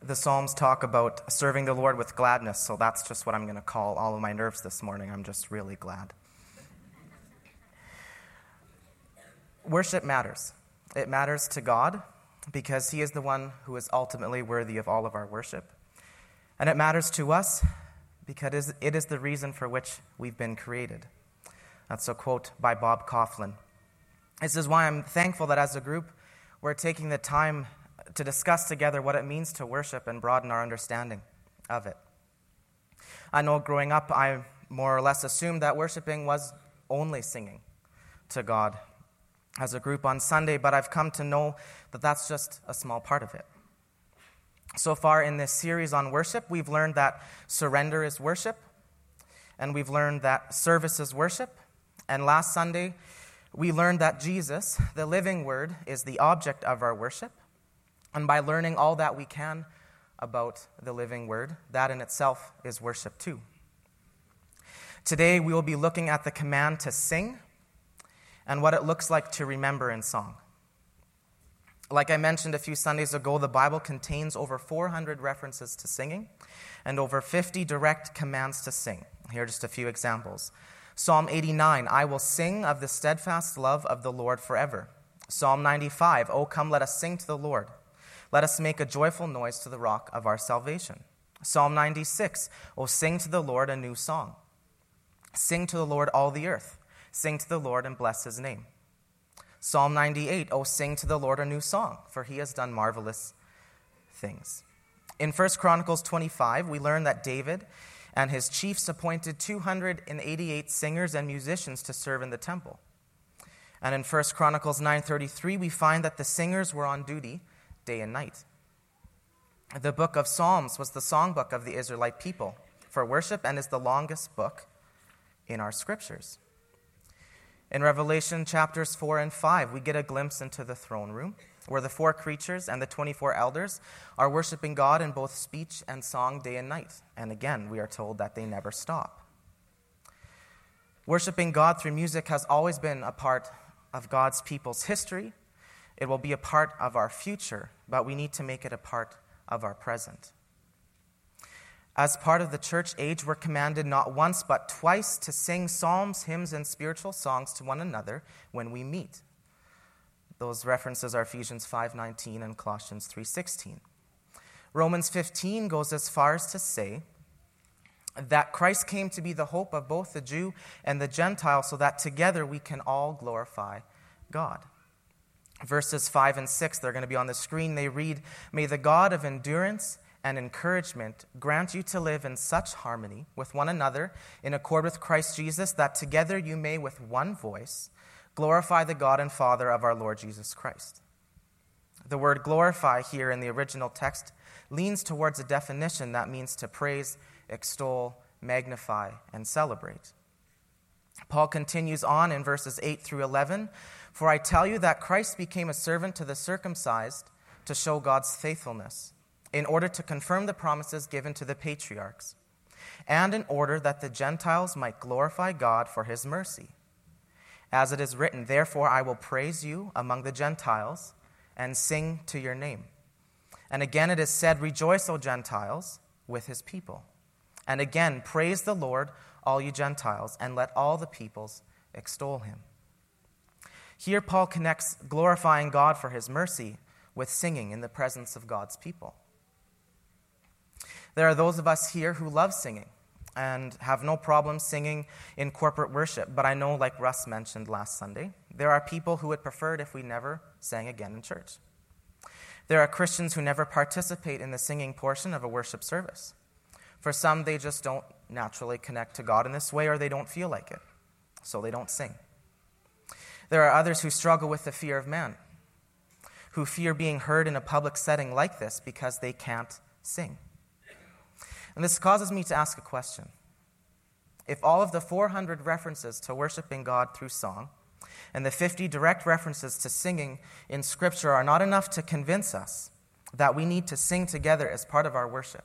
The Psalms talk about serving the Lord with gladness, so that's just what I'm going to call all of my nerves this morning. I'm just really glad. Worship matters. It matters to God because He is the one who is ultimately worthy of all of our worship. And it matters to us because it is the reason for which we've been created. That's a quote by Bob Kauflin. This is why I'm thankful that as a group, we're taking the time to discuss together what it means to worship and broaden our understanding of it. I know growing up, I more or less assumed that worshiping was only singing to God as a group on Sunday, but I've come to know that that's just a small part of it. So far in this series on worship, we've learned that surrender is worship, and we've learned that service is worship, and last Sunday, we learned that Jesus, the living Word, is the object of our worship, and by learning all that we can about the living Word, that in itself is worship too. Today, we will be looking at the command to sing and what it looks like to remember in song. Like I mentioned a few Sundays ago, the Bible contains over 400 references to singing and over 50 direct commands to sing. Here are just a few examples. Psalm 89, I will sing of the steadfast love of the Lord forever. Psalm 95, oh come, let us sing to the Lord. Let us make a joyful noise to the rock of our salvation. Psalm 96, oh sing to the Lord a new song. Sing to the Lord all the earth. Sing to the Lord and bless His name. Psalm 98, oh sing to the Lord a new song, for He has done marvelous things. In 1 Chronicles 25, we learn that David and his chiefs appointed 288 singers and musicians to serve in the temple. And in 1 Chronicles 9:33, we find that the singers were on duty day and night. The book of Psalms was the songbook of the Israelite people for worship and is the longest book in our scriptures. In Revelation chapters 4 and 5, we get a glimpse into the throne room, where the 4 creatures and the 24 elders are worshiping God in both speech and song day and night. And again, we are told that they never stop. Worshiping God through music has always been a part of God's people's history. It will be a part of our future, but we need to make it a part of our present. As part of the church age, we're commanded not once but twice to sing psalms, hymns, and spiritual songs to one another when we meet. Those references are Ephesians 5:19 and Colossians 3:16. Romans 15 goes as far as to say that Christ came to be the hope of both the Jew and the Gentile so that together we can all glorify God. Verses 5 and 6, they're going to be on the screen. They read, may the God of endurance and encouragement grant you to live in such harmony with one another in accord with Christ Jesus, that together you may with one voice glorify the God and Father of our Lord Jesus Christ. The word glorify here in the original text leans towards a definition that means to praise, extol, magnify, and celebrate. Paul continues on in verses 8 through 11, for I tell you that Christ became a servant to the circumcised to show God's faithfulness, in order to confirm the promises given to the patriarchs, and in order that the Gentiles might glorify God for His mercy. As it is written, therefore I will praise you among the Gentiles and sing to your name. And again it is said, rejoice, O Gentiles, with His people. And again, praise the Lord, all you Gentiles, and let all the peoples extol Him. Here Paul connects glorifying God for His mercy with singing in the presence of God's people. There are those of us here who love singing and have no problem singing in corporate worship. But I know, like Russ mentioned last Sunday, there are people who would prefer it if we never sang again in church. There are Christians who never participate in the singing portion of a worship service. For some, they just don't naturally connect to God in this way, or they don't feel like it, so they don't sing. There are others who struggle with the fear of man, who fear being heard in a public setting like this because they can't sing. And this causes me to ask a question. If all of the 400 references to worshiping God through song and the 50 direct references to singing in Scripture are not enough to convince us that we need to sing together as part of our worship,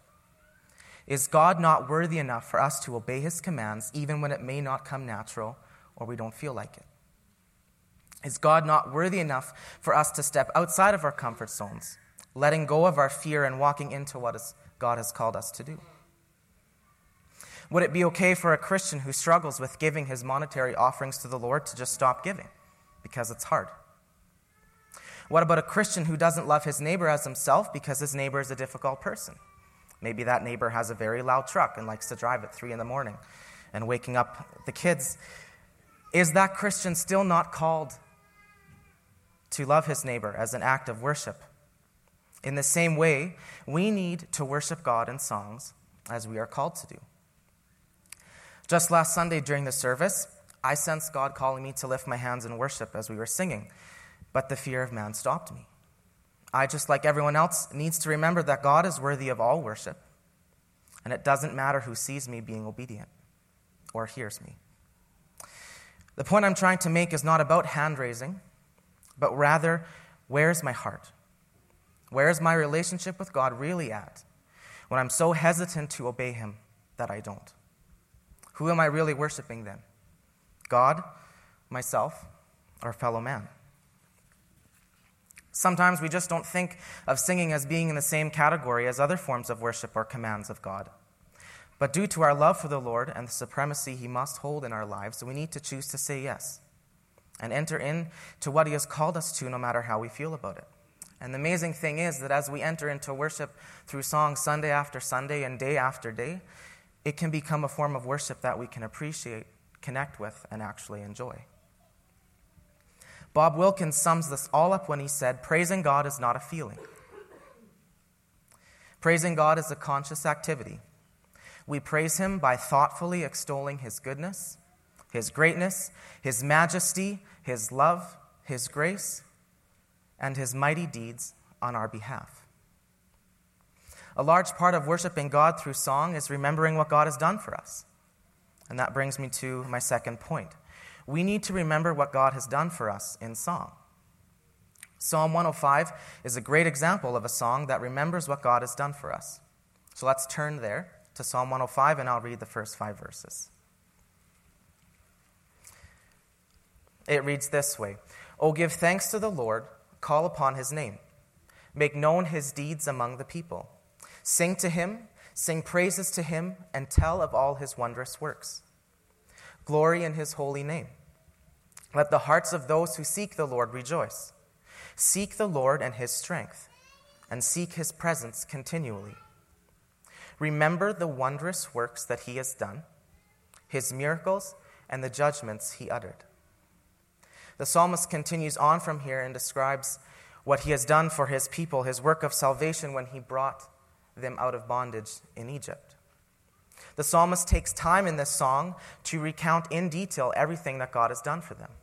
is God not worthy enough for us to obey His commands even when it may not come natural or we don't feel like it? Is God not worthy enough for us to step outside of our comfort zones letting go of our fear and walking into what God has called us to do? Would it be okay for a Christian who struggles with giving his monetary offerings to the Lord to just stop giving because it's hard? What about a Christian who doesn't love his neighbor as himself because his neighbor is a difficult person? Maybe that neighbor has a very loud truck and likes to drive at 3 a.m. and waking up the kids. Is that Christian still not called to love his neighbor as an act of worship? In the same way, we need to worship God in songs as we are called to do. Just last Sunday during the service, I sensed God calling me to lift my hands in worship as we were singing, but the fear of man stopped me. I, just like everyone else, needs to remember that God is worthy of all worship, and it doesn't matter who sees me being obedient or hears me. The point I'm trying to make is not about hand-raising, but rather, where's my heart? Where is my relationship with God really at when I'm so hesitant to obey him that I don't? Who am I really worshiping then? God, myself, or fellow man? Sometimes we just don't think of singing as being in the same category as other forms of worship or commands of God. But due to our love for the Lord and the supremacy he must hold in our lives, we need to choose to say yes and enter into what he has called us to, no matter how we feel about it. And the amazing thing is that as we enter into worship through song Sunday after Sunday and day after day, it can become a form of worship that we can appreciate, connect with, and actually enjoy. Bob Wilkins sums this all up when he said, praising God is not a feeling. Praising God is a conscious activity. We praise him by thoughtfully extolling his goodness, his greatness, his majesty, his love, his grace, and his mighty deeds on our behalf. A large part of worshiping God through song is remembering what God has done for us. And that brings me to my second point. We need to remember what God has done for us in song. Psalm 105 is a great example of a song that remembers what God has done for us. So let's turn there to Psalm 105, and I'll read the first 5 verses. It reads this way: "O give thanks to the Lord, call upon his name. Make known his deeds among the people. Sing to him, sing praises to him, and tell of all his wondrous works. Glory in his holy name. Let the hearts of those who seek the Lord rejoice. Seek the Lord and his strength, and seek his presence continually. Remember the wondrous works that he has done, his miracles, and the judgments he uttered." The psalmist continues on from here and describes what he has done for his people, his work of salvation when he brought them out of bondage in Egypt. The psalmist takes time in this song to recount in detail everything that God has done for them.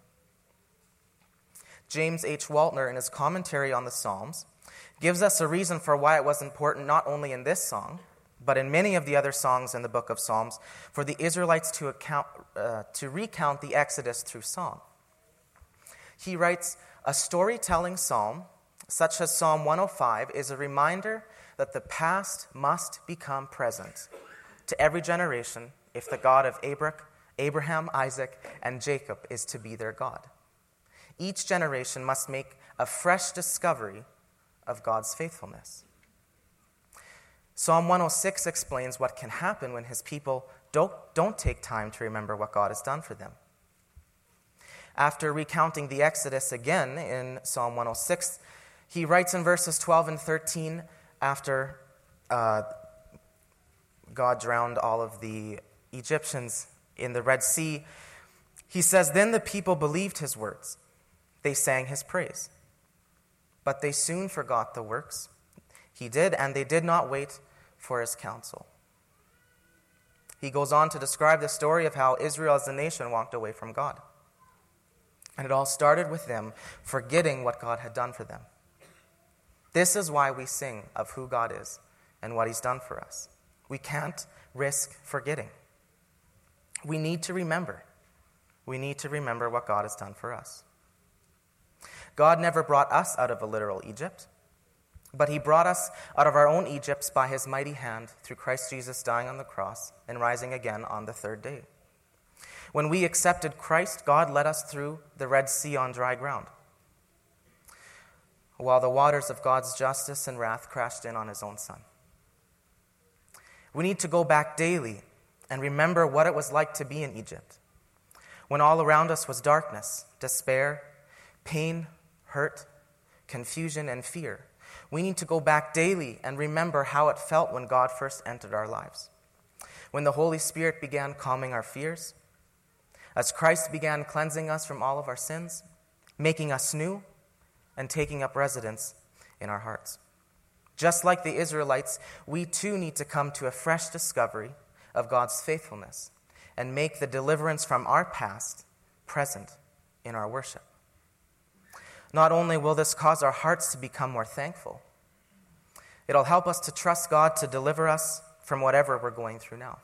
James H. Waltner, in his commentary on the Psalms, gives us a reason for why it was important not only in this song, but in many of the other songs in the book of Psalms, for the Israelites to recount the Exodus through song. He writes, "A storytelling psalm, such as Psalm 105, is a reminder that the past must become present to every generation if the God of Abraham, Isaac, and Jacob is to be their God. Each generation must make a fresh discovery of God's faithfulness." Psalm 106 explains what can happen when his people don't take time to remember what God has done for them. After recounting the Exodus again in Psalm 106, he writes in verses 12 and 13, after God drowned all of the Egyptians in the Red Sea, he says, "Then the people believed his words. They sang his praise. But they soon forgot the works he did, and they did not wait for his counsel." He goes on to describe the story of how Israel as a nation walked away from God. And it all started with them forgetting what God had done for them. This is why we sing of who God is and what he's done for us. We can't risk forgetting. We need to remember. We need to remember what God has done for us. God never brought us out of a literal Egypt, but he brought us out of our own Egypts by his mighty hand through Christ Jesus dying on the cross and rising again on the third day. When we accepted Christ, God led us through the Red Sea on dry ground. while the waters of God's justice and wrath crashed in on his own Son. We need to go back daily and remember what it was like to be in Egypt, when all around us was darkness, despair, pain, hurt, confusion, and fear. We need to go back daily and remember how it felt when God first entered our lives, when the Holy Spirit began calming our fears, as Christ began cleansing us from all of our sins, making us new, and taking up residence in our hearts. Just like the Israelites, we too need to come to a fresh discovery of God's faithfulness and make the deliverance from our past present in our worship. Not only will this cause our hearts to become more thankful, it'll help us to trust God to deliver us from whatever we're going through now.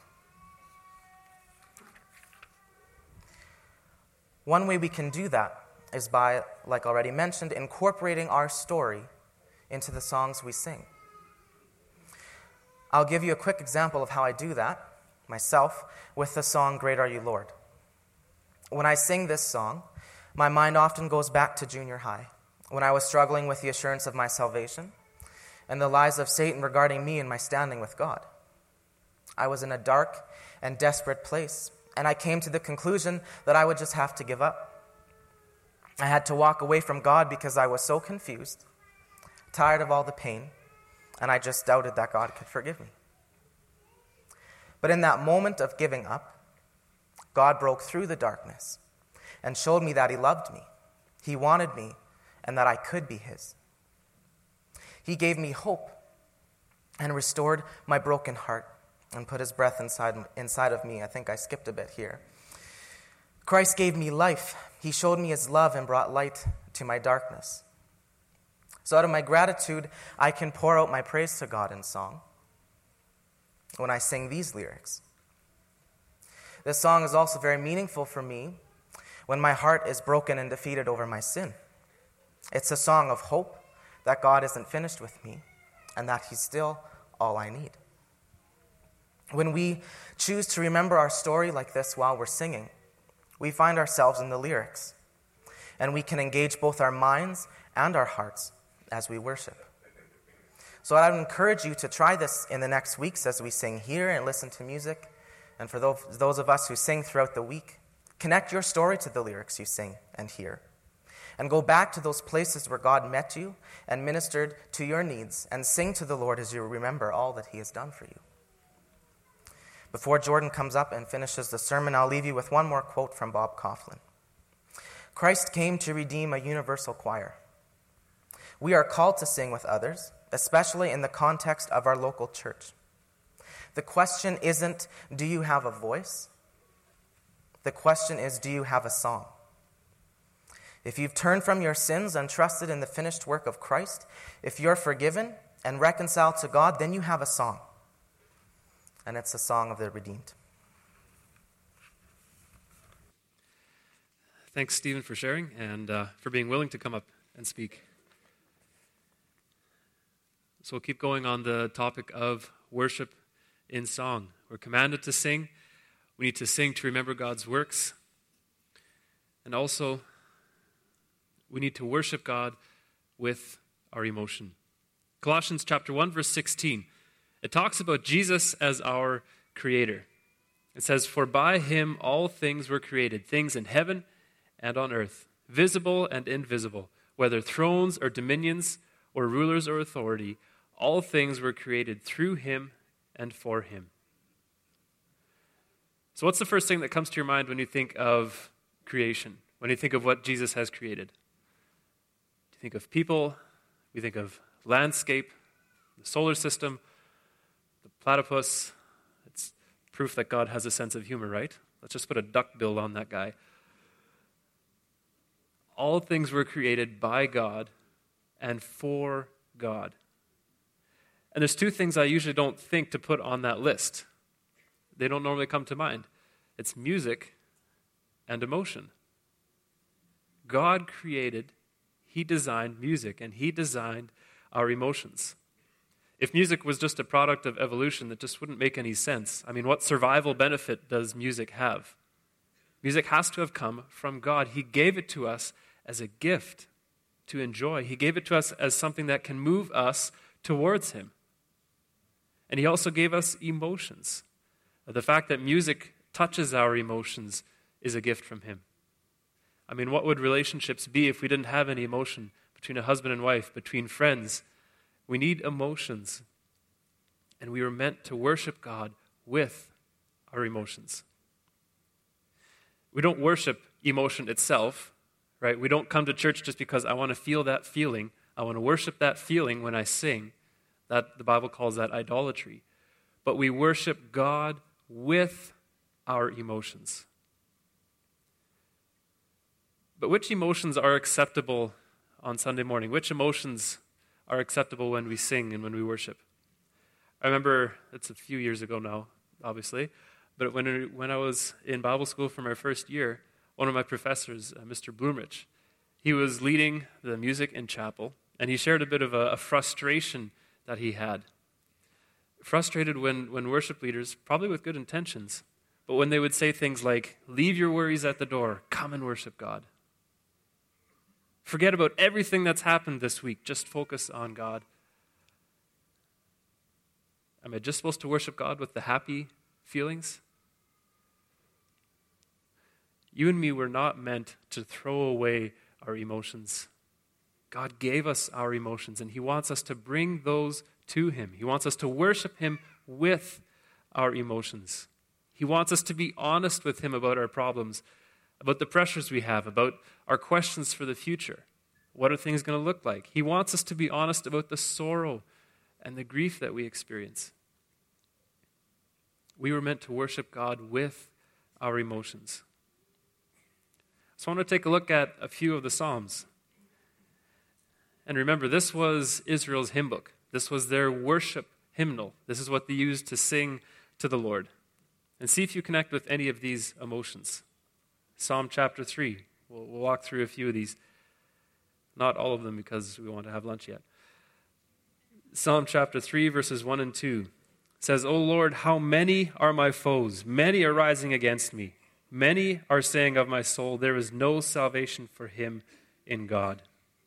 One way we can do that is by, like already mentioned, incorporating our story into the songs we sing. I'll give you a quick example of how I do that myself with the song, Great Are You, Lord. When I sing this song, my mind often goes back to junior high, when I was struggling with the assurance of my salvation and the lies of Satan regarding me and my standing with God. I was in a dark and desperate place, and I came to the conclusion that I would just have to give up. I had to walk away from God because I was so confused, tired of all the pain, and I just doubted that God could forgive me. But in that moment of giving up, God broke through the darkness and showed me that He loved me, He wanted me, and that I could be His. He gave me hope and restored my broken heart and put His breath inside of me. I think I skipped a bit here. Christ gave me life. He showed me His love and brought light to my darkness. So out of my gratitude, I can pour out my praise to God in song when I sing these lyrics. This song is also very meaningful for me when my heart is broken and defeated over my sin. It's a song of hope that God isn't finished with me and that He's still all I need. When we choose to remember our story like this while we're singing, we find ourselves in the lyrics, and we can engage both our minds and our hearts as we worship. So I would encourage you to try this in the next weeks as we sing here and listen to music. And for those of us who sing throughout the week, connect your story to the lyrics you sing and hear. And go back to those places where God met you and ministered to your needs, and sing to the Lord as you remember all that He has done for you. Before Jordan comes up and finishes the sermon, I'll leave you with one more quote from Bob Kauflin. Christ came to redeem a universal choir. We are called to sing with others, especially in the context of our local church. The question isn't, do you have a voice? The question is, do you have a song? If you've turned from your sins and trusted in the finished work of Christ, if you're forgiven and reconciled to God, then you have a song. And it's a song of the redeemed. Thanks, Stephen, for sharing and for being willing to come up and speak. So we'll keep going on the topic of worship in song. We're commanded to sing. We need to sing to remember God's works. And also, we need to worship God with our emotion. Colossians chapter 1, verse 16. It talks about Jesus as our creator. It says, "For by Him all things were created, things in heaven and on earth, visible and invisible, whether thrones or dominions or rulers or authority, all things were created through Him and for Him." So what's the first thing that comes to your mind when you think of creation, when you think of what Jesus has created? Do you think of people? We think of landscape, the solar system, the platypus. It's proof that God has a sense of humor, right? Let's just put a duck bill on that guy. All things were created by God and for God. And there's two things I usually don't think to put on that list. They don't normally come to mind. It's music and emotion. God created, He designed music, and He designed our emotions. If music was just a product of evolution, that just wouldn't make any sense. I mean, what survival benefit does music have? Music has to have come from God. He gave it to us as a gift. to enjoy. He gave it to us as something that can move us towards him. And he also gave us emotions. The fact that music touches our emotions is a gift from him. I mean, what would relationships be if we didn't have any emotion between a husband and wife, between friends? We need emotions. And we were meant to worship God with our emotions. We don't worship emotion itself, right? We don't come to church just because I want to feel that feeling. I want to worship that feeling when I sing. That the Bible calls that idolatry. But we worship God with our emotions. But which emotions are acceptable on Sunday morning? Which emotions are acceptable when we sing and when we worship? I remember, it's a few years ago now, obviously, but when I was in Bible school for my first year, one of my professors, Mr. Bloomrich, he was leading the music in chapel, and he shared a bit of a frustration that he had. Frustrated when worship leaders, probably with good intentions, but when they would say things like, leave your worries at the door, come and worship God. Forget about everything that's happened this week, just focus on God. Am I just supposed to worship God with the happy feelings? You and me were not meant to throw away our emotions. God gave us our emotions, and he wants us to bring those to him. He wants us to worship him with our emotions. He wants us to be honest with him about our problems, about the pressures we have, about our questions for the future. What are things going to look like? He wants us to be honest about the sorrow and the grief that we experience. We were meant to worship God with our emotions. So I want to take a look at a few of the Psalms. And remember, this was Israel's hymn book. This was their worship hymnal. This is what they used to sing to the Lord. And see if you connect with any of these emotions. Psalm chapter 3. We'll walk through a few of these. Not all of them because we want to have lunch yet. Psalm chapter 3, verses 1 and 2 says, O Lord, how many are my foes? Many are rising against me. Many are saying of my soul, there is no salvation for him in God.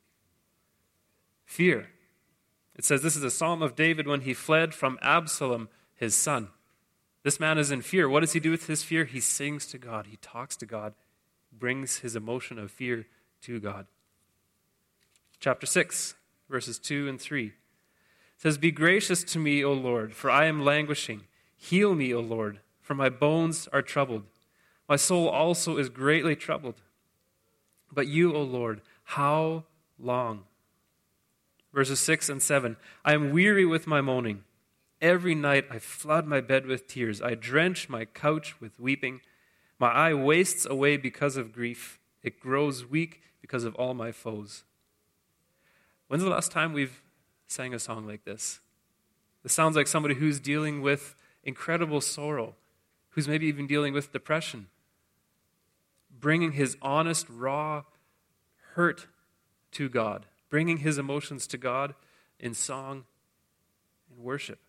Fear. It says this is a psalm of David when he fled from Absalom, his son. This man is in fear. What does he do with his fear? He sings to God. He talks to God, brings his emotion of fear to God. Chapter 6, verses 2 and 3 says, Be gracious to me, O Lord, for I am languishing. Heal me, O Lord, for my bones are troubled. My soul also is greatly troubled. But you, O Lord, how long? Verses 6 and 7, I am weary with my moaning. Every night I flood my bed with tears. I drench my couch with weeping. My eye wastes away because of grief. It grows weak because of all my foes. When's the last time we've sang a song like this? This sounds like somebody who's dealing with incredible sorrow, who's maybe even dealing with depression, bringing his honest, raw hurt to God, bringing his emotions to God in song and worship.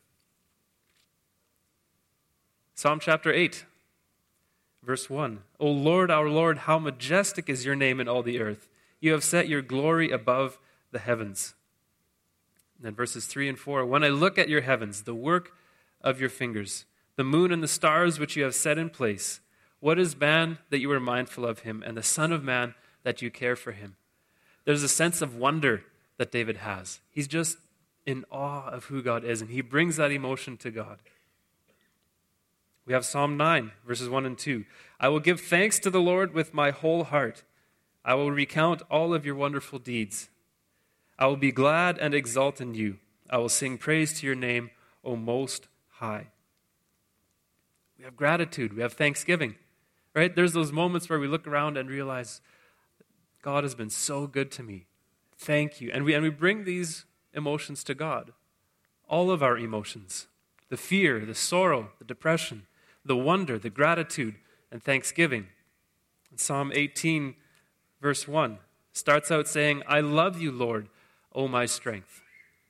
Psalm chapter 8, verse 1. O Lord, our Lord, how majestic is your name in all the earth. You have set your glory above the heavens. And then verses 3 and 4. When I look at your heavens, the work of your fingers, the moon and the stars which you have set in place, what is man that you are mindful of him, and the son of man that you care for him? There's a sense of wonder that David has. He's just in awe of who God is, and he brings that emotion to God. We have Psalm 9, verses 1 and 2. I will give thanks to the Lord with my whole heart. I will recount all of your wonderful deeds. I will be glad and exult in you. I will sing praise to your name, O Most High. We have gratitude. We have thanksgiving. Right? There's those moments where we look around and realize, God has been so good to me. Thank you. And we bring these emotions to God. All of our emotions. The fear, the sorrow, the depression, the wonder, the gratitude, and thanksgiving. And Psalm 18, verse 1, starts out saying, I love you, Lord, O my strength.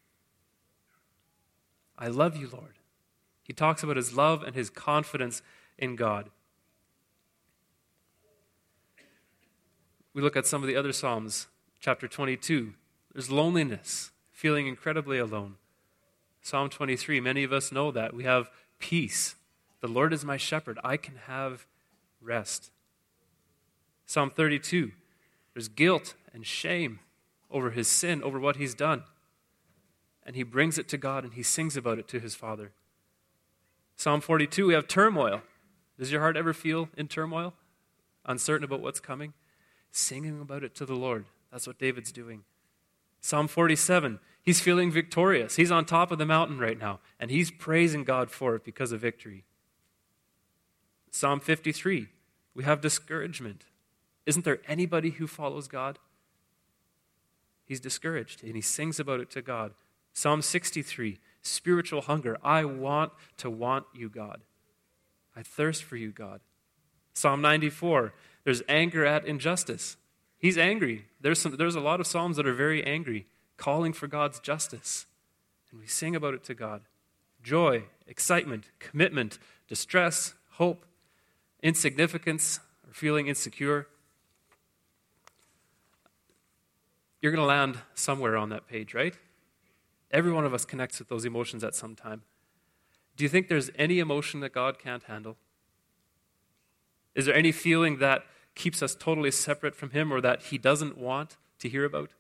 I love you, Lord. He talks about his love and his confidence in God. We look at some of the other Psalms Chapter 22, there's loneliness, feeling incredibly alone. Psalm 23, many of us know that. We have peace. The Lord is my shepherd. I can have rest. Psalm 32, there's guilt and shame over his sin, over what he's done. And he brings it to God and he sings about it to his Father. Psalm 42, we have turmoil. Does your heart ever feel in turmoil? Uncertain about what's coming? Singing about it to the Lord. That's what David's doing. Psalm 47, he's feeling victorious. He's on top of the mountain right now, and he's praising God for it because of victory. Psalm 53, we have discouragement. Isn't there anybody who follows God? He's discouraged, and he sings about it to God. Psalm 63, spiritual hunger. I want to want you, God. I thirst for you, God. Psalm 94, there's anger at injustice. He's angry. There's a lot of psalms that are very angry, calling for God's justice. And we sing about it to God. Joy, excitement, commitment, distress, hope, insignificance, or feeling insecure. You're going to land somewhere on that page, right? Every one of us connects with those emotions at some time. Do you think there's any emotion that God can't handle? Is there any feeling that keeps us totally separate from him or that he doesn't want to hear about?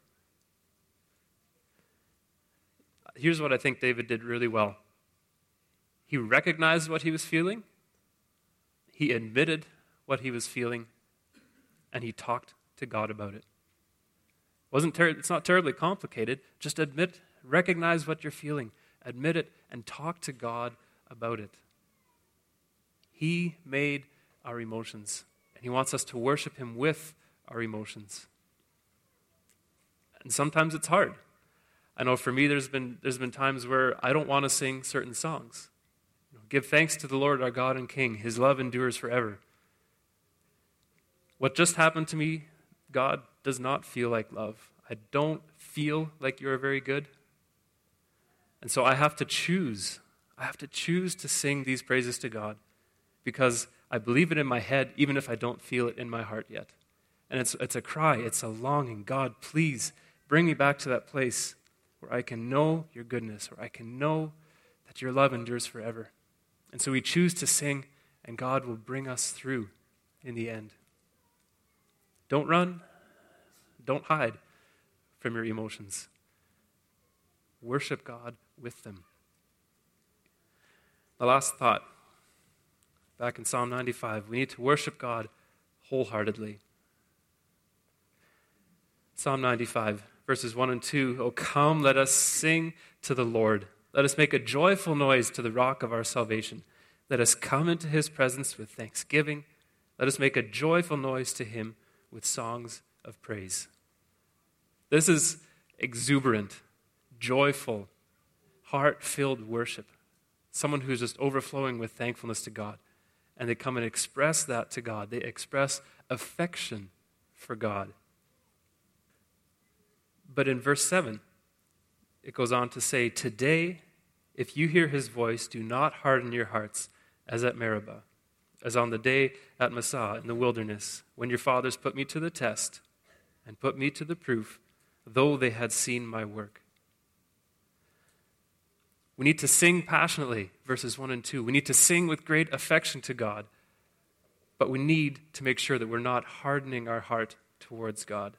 Here's what I think David did really well. He recognized what he was feeling, he admitted what he was feeling, and he talked to God about it. It's not terribly complicated. Just recognize what you're feeling, admit it, and talk to God about it. He made our emotions, and he wants us to worship him with our emotions. And sometimes it's hard. I know for me there's been times where I don't want to sing certain songs. Give thanks to the Lord our God and King. His love endures forever. What just happened to me, God, does not feel like love. I don't feel like you're very good. And so I have to choose. I have to choose to sing these praises to God because I believe it in my head even if I don't feel it in my heart yet. And it's a cry, it's a longing. God, please bring me back to that place where I can know your goodness, where I can know that your love endures forever. And so we choose to sing, and God will bring us through in the end. Don't run. Don't hide from your emotions. Worship God with them. The last thought, back in Psalm 95, we need to worship God wholeheartedly. Psalm 95, verses 1 and 2, "O come, let us sing to the Lord. Let us make a joyful noise to the rock of our salvation. Let us come into his presence with thanksgiving. Let us make a joyful noise to him with songs of praise." This is exuberant, joyful, heart-filled worship. Someone who's just overflowing with thankfulness to God. And they come and express that to God. They express affection for God. But in verse 7, it goes on to say, "Today, if you hear his voice, do not harden your hearts as at Meribah, as on the day at Massah in the wilderness, when your fathers put me to the test and put me to the proof, though they had seen my work." We need to sing passionately, verses 1 and 2. We need to sing with great affection to God, but we need to make sure that we're not hardening our heart towards God.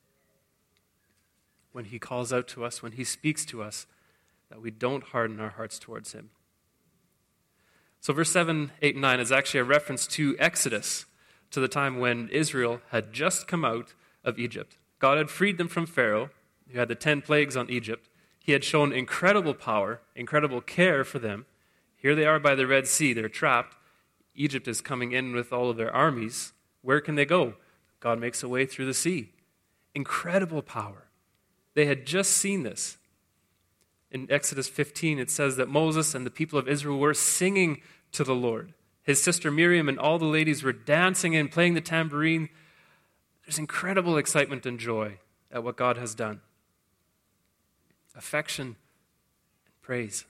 When he calls out to us, when he speaks to us, that we don't harden our hearts towards him. So verse 7, 8, and 9 is actually a reference to Exodus, to the time when Israel had just come out of Egypt. God had freed them from Pharaoh, who had the 10 plagues on Egypt. He had shown incredible power, incredible care for them. Here they are by the Red Sea. They're trapped. Egypt is coming in with all of their armies. Where can they go? God makes a way through the sea. Incredible power. They had just seen this. In Exodus 15, it says that Moses and the people of Israel were singing to the Lord. His sister Miriam and all the ladies were dancing and playing the tambourine. There's incredible excitement and joy at what God has done. Affection and praise.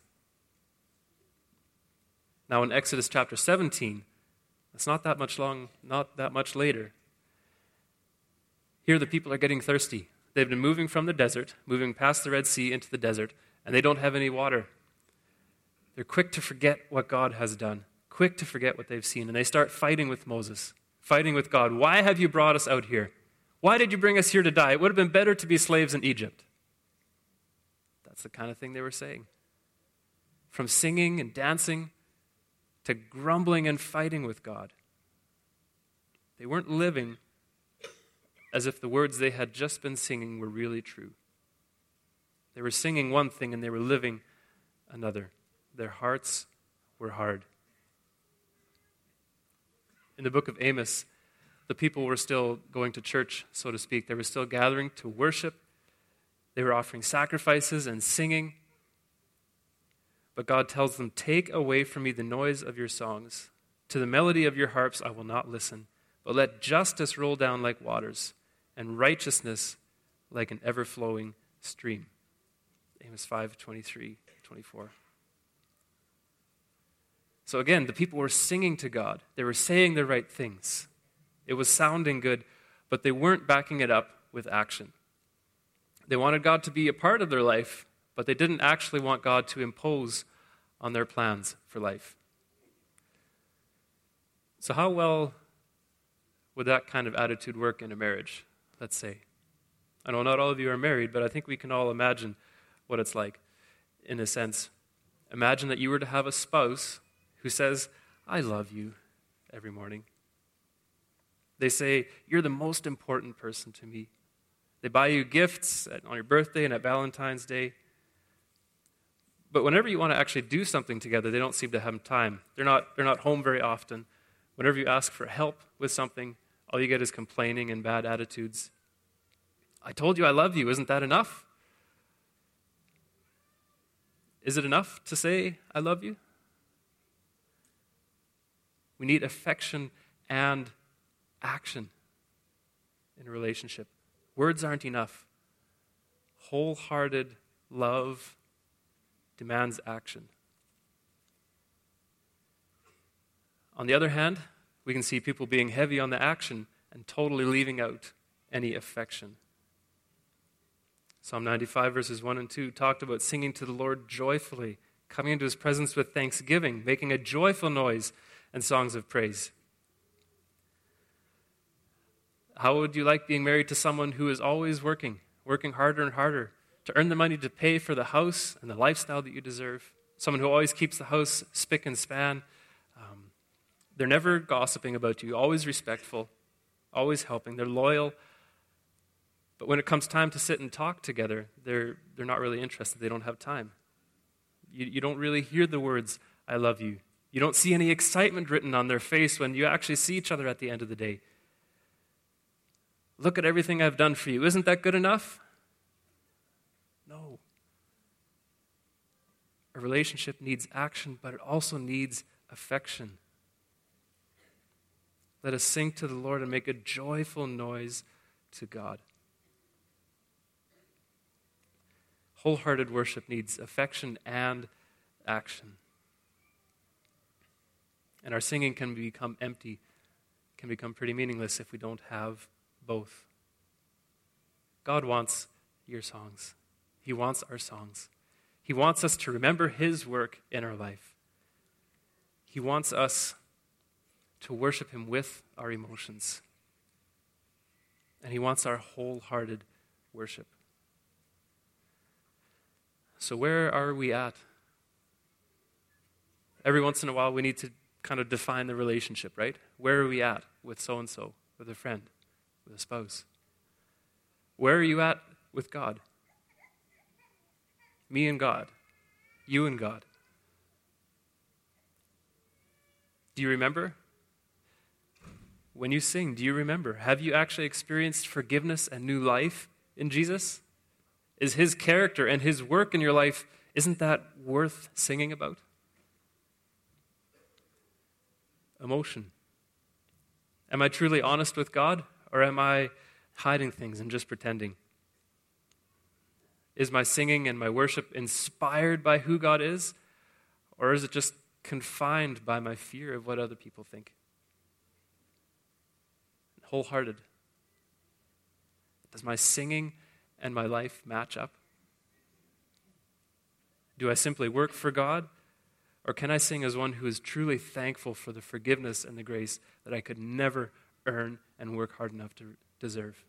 Now in Exodus chapter 17, it's not that much later. Here the people are getting thirsty. They've been moving from the desert, moving past the Red Sea into the desert, and they don't have any water. They're quick to forget what God has done, quick to forget what they've seen, and they start fighting with Moses, fighting with God. Why have you brought us out here? Why did you bring us here to die? It would have been better to be slaves in Egypt. That's the kind of thing they were saying. From singing and dancing to grumbling and fighting with God. They weren't living as if the words they had just been singing were really true. They were singing one thing and they were living another. Their hearts were hard. In the book of Amos, the people were still going to church, so to speak. They were still gathering to worship. They were offering sacrifices and singing. But God tells them, "Take away from me the noise of your songs. To the melody of your harps I will not listen. But let justice roll down like waters, and righteousness like an ever-flowing stream." Amos 5:23, 24. So again, the people were singing to God. They were saying the right things. It was sounding good, but they weren't backing it up with action. They wanted God to be a part of their life, but they didn't actually want God to impose on their plans for life. So how well would that kind of attitude work in a marriage, let's say? I know not all of you are married, but I think we can all imagine what it's like, in a sense. Imagine that you were to have a spouse who says, "I love you," every morning. They say, "You're the most important person to me." They buy you gifts on your birthday and at Valentine's Day. But whenever you want to actually do something together, they don't seem to have time. They're not home very often. Whenever you ask for help with something, all you get is complaining and bad attitudes. "I told you I love you. Isn't that enough?" Is it enough to say, "I love you"? We need affection and action in a relationship. Words aren't enough. Wholehearted love demands action. On the other hand, we can see people being heavy on the action and totally leaving out any affection. Psalm 95 verses 1 and 2 talked about singing to the Lord joyfully, coming into his presence with thanksgiving, making a joyful noise and songs of praise. How would you like being married to someone who is always working harder and harder to earn the money to pay for the house and the lifestyle that you deserve? Someone who always keeps the house spick and span. They're never gossiping about you, always respectful, always helping. They're loyal. But when it comes time to sit and talk together, they're not really interested. They don't have time. You don't really hear the words, "I love you." You don't see any excitement written on their face when you actually see each other at the end of the day. "Look at everything I've done for you. Isn't that good enough?" No. A relationship needs action, but it also needs affection. Let us sing to the Lord and make a joyful noise to God. Wholehearted worship needs affection and action. And our singing can become empty, can become pretty meaningless if we don't have both. God wants your songs. He wants our songs. He wants us to remember his work in our life. He wants us to worship him with our emotions. And he wants our wholehearted worship. So where are we at? Every once in a while we need to kind of define the relationship, right? Where are we at with so-and-so, with a friend, with a spouse? Where are you at with God? Me and God. You and God. Do you remember? When you sing, do you remember? Have you actually experienced forgiveness and new life in Jesus? Is his character and his work in your life, isn't that worth singing about? Emotion. Am I truly honest with God, or am I hiding things and just pretending? Is my singing and my worship inspired by who God is, or is it just confined by my fear of what other people think? Wholehearted. Does my singing and my life match up? Do I simply work for God? Or can I sing as one who is truly thankful for the forgiveness and the grace that I could never earn and work hard enough to deserve?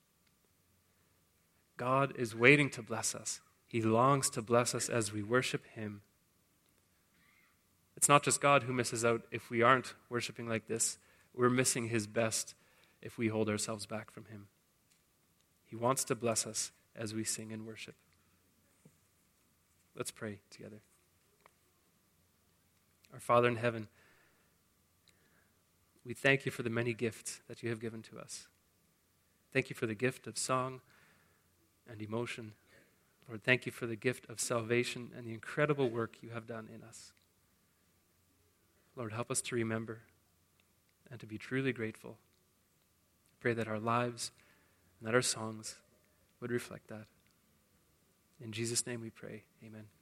God is waiting to bless us. He longs to bless us as we worship him. It's not just God who misses out if we aren't worshiping like this. We're missing his best if we hold ourselves back from him. He wants to bless us as we sing and worship. Let's pray together. Our Father in heaven, we thank you for the many gifts that you have given to us. Thank you for the gift of song and emotion. Lord, thank you for the gift of salvation and the incredible work you have done in us. Lord, help us to remember and to be truly grateful. Pray that our lives and that our songs would reflect that. In Jesus' name we pray. Amen.